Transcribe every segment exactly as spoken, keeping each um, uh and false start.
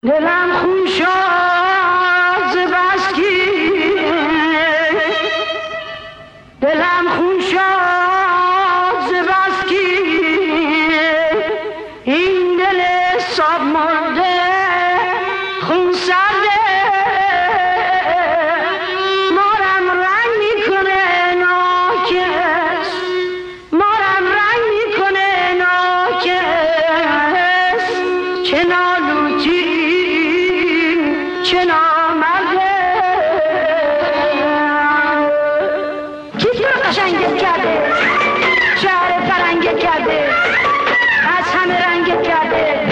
دلم خون شد ز بس که دلم خون شد ز بس که این دل صاب مرده خون سرده مارم رنگ میکنه ناکس مارم رنگ میکنه ناکس چه نالوتی چه نامرده کی تو رو قشنگت کرده شهر فرنگت کرده از همه رنگت کرده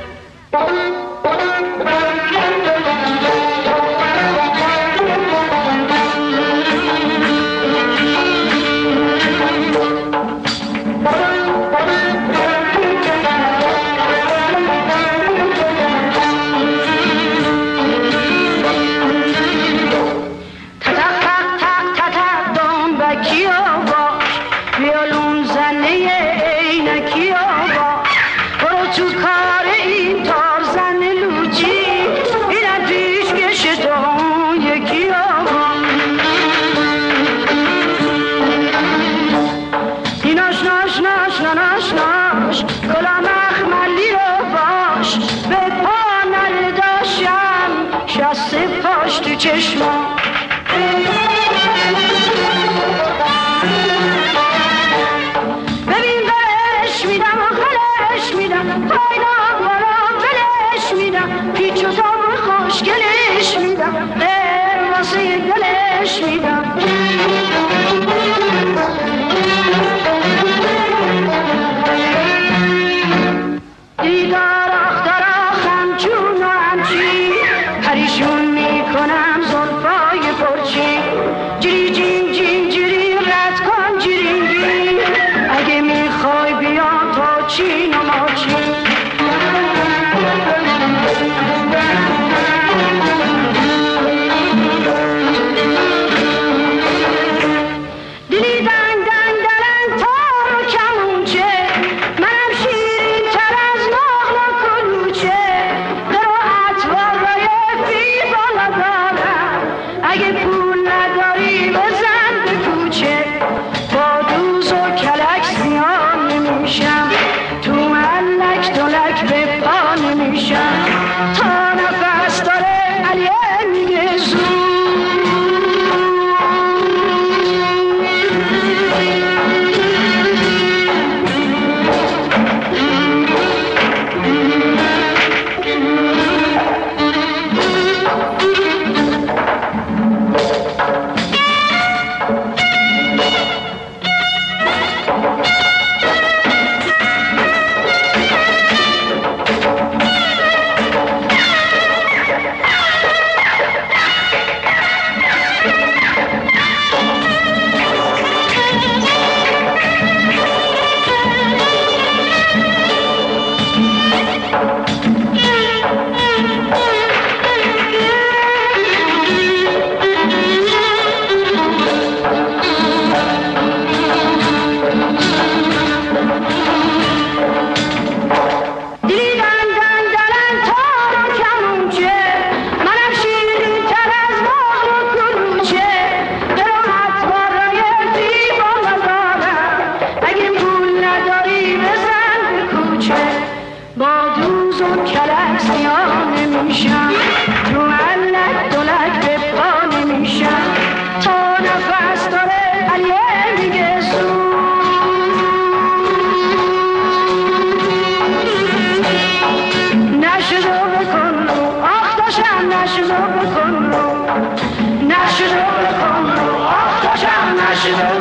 چشما ببین برش میدم و خلش میدم پایدام برام بلش میدم پیچ و تاب خوشگلش میدم غیر واسه گلش میدم دیدار آختر آخم چون و همچی پریشون میکنم زلفای پرچی جری جین جین جری رد کن جری جین اگه میخوای بیا تا چین و ماچین دلی دنگ دنگ دلن تار و کمونچه منم شیرین تر از نقل و کلوچه در و اطوارای فی بالا دارم اگه پول نداری بزن به کوچه با دوز و کلک زیان نمیشم تو ملک دلک به پا نمیشم تا نفس داره علیه میگه زود National